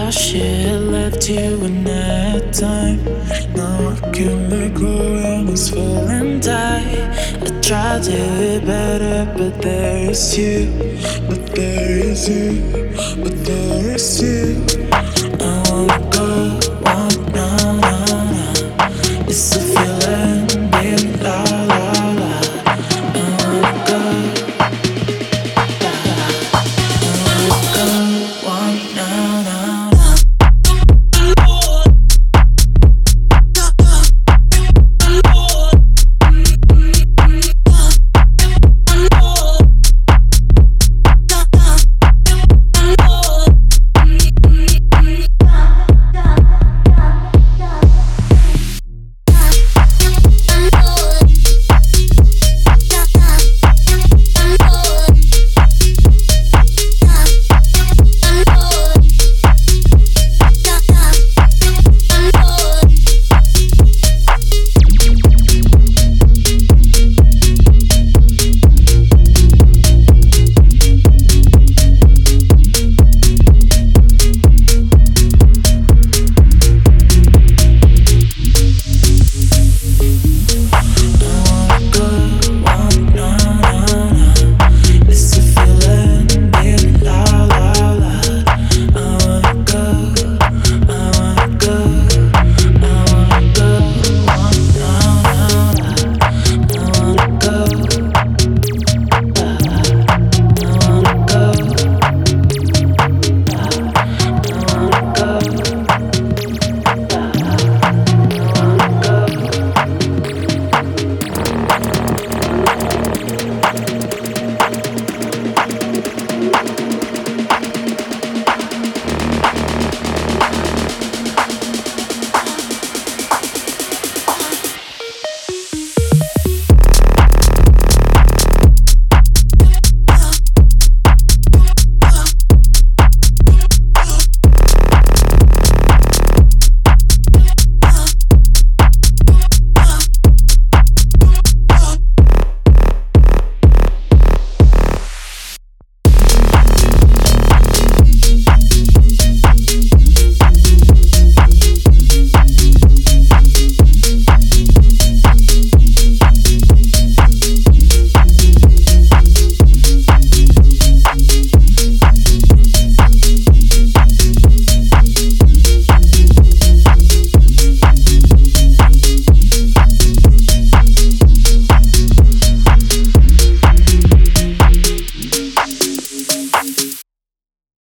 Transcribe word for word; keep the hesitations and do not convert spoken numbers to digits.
shit left you in that time. Now I can't let go and it's falling tight. I tried to do it better, but there is you. But there is you. But there is you. I wanna go, oh, no, no, no. It's a feeling.